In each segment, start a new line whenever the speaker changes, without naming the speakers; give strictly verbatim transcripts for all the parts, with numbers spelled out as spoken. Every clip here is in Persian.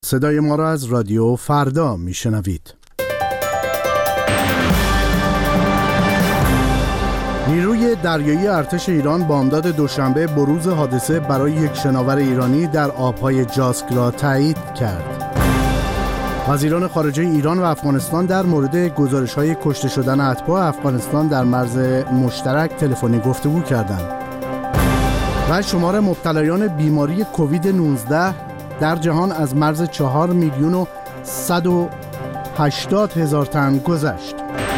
صدای ما را از رادیو فردا میشنوید. نیروی دریایی ارتش ایران بامداد دوشنبه بروز حادثه برای یک شناور ایرانی در آبهای جاسک را تایید کرد. وزیران خارجه ایران و افغانستان در مورد گزارش‌های کشته شدن اتباع افغانستان در مرز مشترک تلفنی گفتگو کردند. و شمار مبتلایان بیماری کووید نوزده در جهان از مرز چهار میلیون و صد و هشتاد هزار تن گذشت.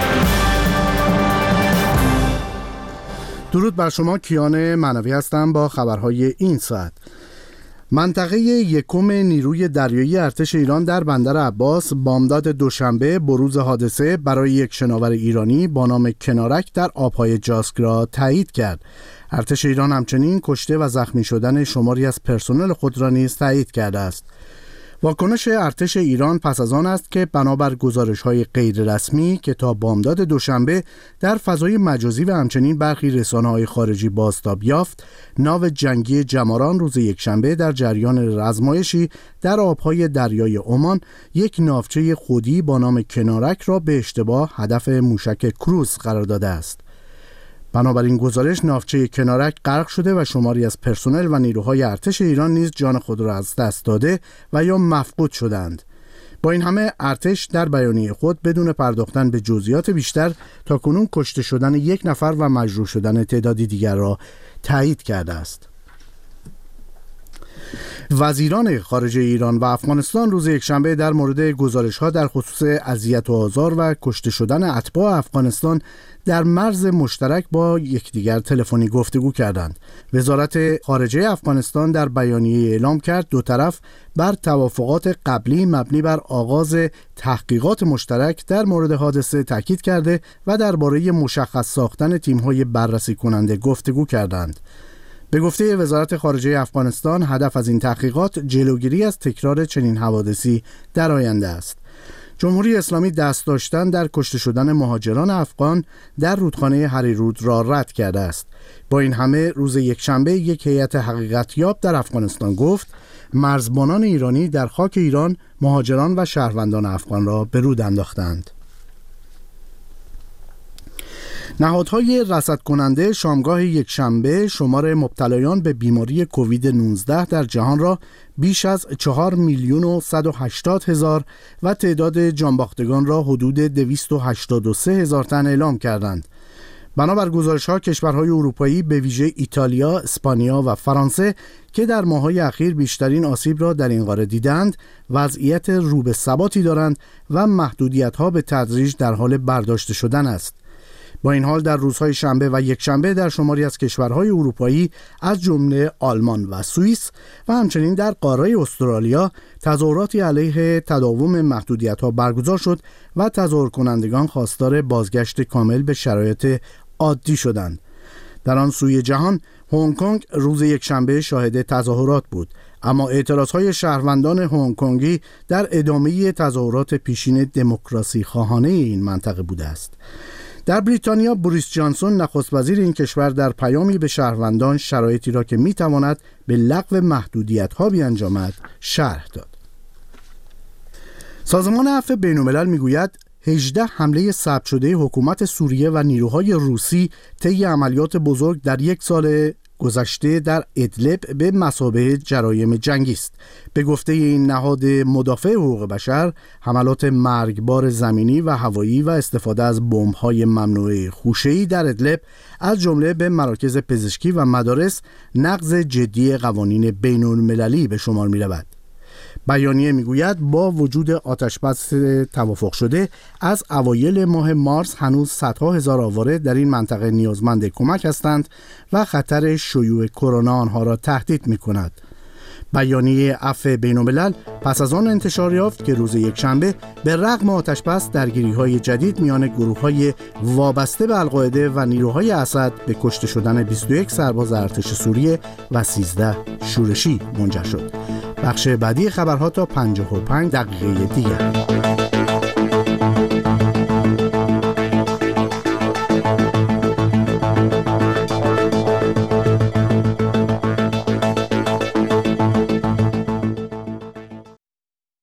درود بر شما، کیان معنوی هستم با خبرهای این ساعت. منطقه یکم نیروی دریایی ارتش ایران در بندر عباس بامداد دوشنبه بروز حادثه برای یک شناور ایرانی با نام کنارک در آبهای جاسک را تایید کرد. ارتش ایران همچنین کشته و زخمی شدن شماری از پرسنل خود را نیز تایید کرده است. واکنش ارتش ایران پس از آن است که بنابر گزارش‌های غیررسمی که تا بامداد دوشنبه در فضای مجازی و همچنین برخی رسانه‌های خارجی بازتاب یافت، ناو جنگی جماران روز یکشنبه در جریان رزمایشی در آبهای دریای عمان یک ناوچه خودی با نام کنارک را به اشتباه هدف موشک کروز قرار داده است. بنابراین گزارش ناوچه کنارک غرق شده و شماری از پرسنل و نیروهای ارتش ایران نیز جان خود را از دست داده و یا مفقود شدند. با این همه ارتش در بیانیه خود بدون پرداختن به جزئیات بیشتر تاکنون کشته شدن یک نفر و مجروح شدن تعدادی دیگر را تایید کرده است. وزیران خارجه ایران و افغانستان روز یکشنبه در مورد گزارش‌ها در خصوص اذیت و آزار و کشته شدن اتباع افغانستان در مرز مشترک با یکدیگر تلفنی گفتگو کردند. وزارت خارجه افغانستان در بیانیه اعلام کرد دو طرف بر توافقات قبلی مبنی بر آغاز تحقیقات مشترک در مورد حادثه تاکید کرده و درباره مشخص ساختن تیم‌های بررسی کننده گفتگو کردند. به گفته وزارت خارجه افغانستان، هدف از این تحقیقات جلوگیری از تکرار چنین حوادثی در آینده است. جمهوری اسلامی دست داشتن در کشته شدن مهاجران افغان در رودخانه هریرود را رد کرده است. با این همه روز یکشنبه یک هیئت حقیقتیاب در افغانستان گفت مرزبانان ایرانی در خاک ایران مهاجران و شهروندان افغان را به رود انداختند. نهادهای رصد کننده شامگاه یکشنبه شمار مبتلایان به بیماری کووید نوزده در جهان را بیش از چهار میلیون و صد و هشتاد هزار و تعداد جانباختگان را حدود دویست و هشتاد و سه هزار تن اعلام کردند. بنابر گزارش‌ها کشورهای اروپایی به ویژه ایتالیا، اسپانیا و فرانسه که در ماه‌های اخیر بیشترین آسیب را در این قاره دیدند، وضعیت رو به ثباتی دارند و محدودیت‌ها به تدریج در حال برداشته شدن است. با این حال در روزهای شنبه و یکشنبه در شماری از کشورهای اروپایی از جمله آلمان و سوئیس و همچنین در قاره استرالیا تظاهراتی علیه تداوم محدودیت‌ها برگزار شد و تظاهر کنندگان خواستار بازگشت کامل به شرایط عادی شدند. در آن سوی جهان هنگ کنگ روز یکشنبه شاهد تظاهرات بود، اما اعتراضهای شهروندان هنگ کنگی در ادامه تظاهرات پیشین دموکراسی خواهانه این منطقه بوده است. در بریتانیا بوریس جانسون نخست وزیر این کشور در پیامی به شهروندان شرایطی را که میتواند به لغو محدودیت‌ها بیانجامد شرح داد. سازمان عفو بین‌الملل میگوید هجده حمله ثبت شده حکومت سوریه و نیروهای روسی طی عملیات بزرگ در یک سال گذشته در ادلب به مثابه جرایم جنگی است. به گفته این نهاد مدافع حقوق بشر، حملات مرگبار زمینی و هوایی و استفاده از بمب‌های ممنوعه خوشه‌ای در ادلب از جمله به مراکز پزشکی و مدارس نقض جدی قوانین بین‌المللی به شمار می‌رود. بیانیه میگوید با وجود آتشبس توافق شده از اوایل ماه مارس هنوز صدها هزار آواره در این منطقه نیازمند کمک هستند و خطر شیوع کرونا آنها را تهدید میکند. بیانیه عفو بین‌الملل پس از آن انتشار یافت که روز یکشنبه به رغم آتشبس درگیری‌های جدید میان گروه‌های وابسته به القاعده و نیروهای اسد به کشته شدن بیست و یک سرباز ارتش سوریه و سیزده شورشی منجر شد. بخش بعدی خبرها تا پنجاه و پنج دقیقه دیگر.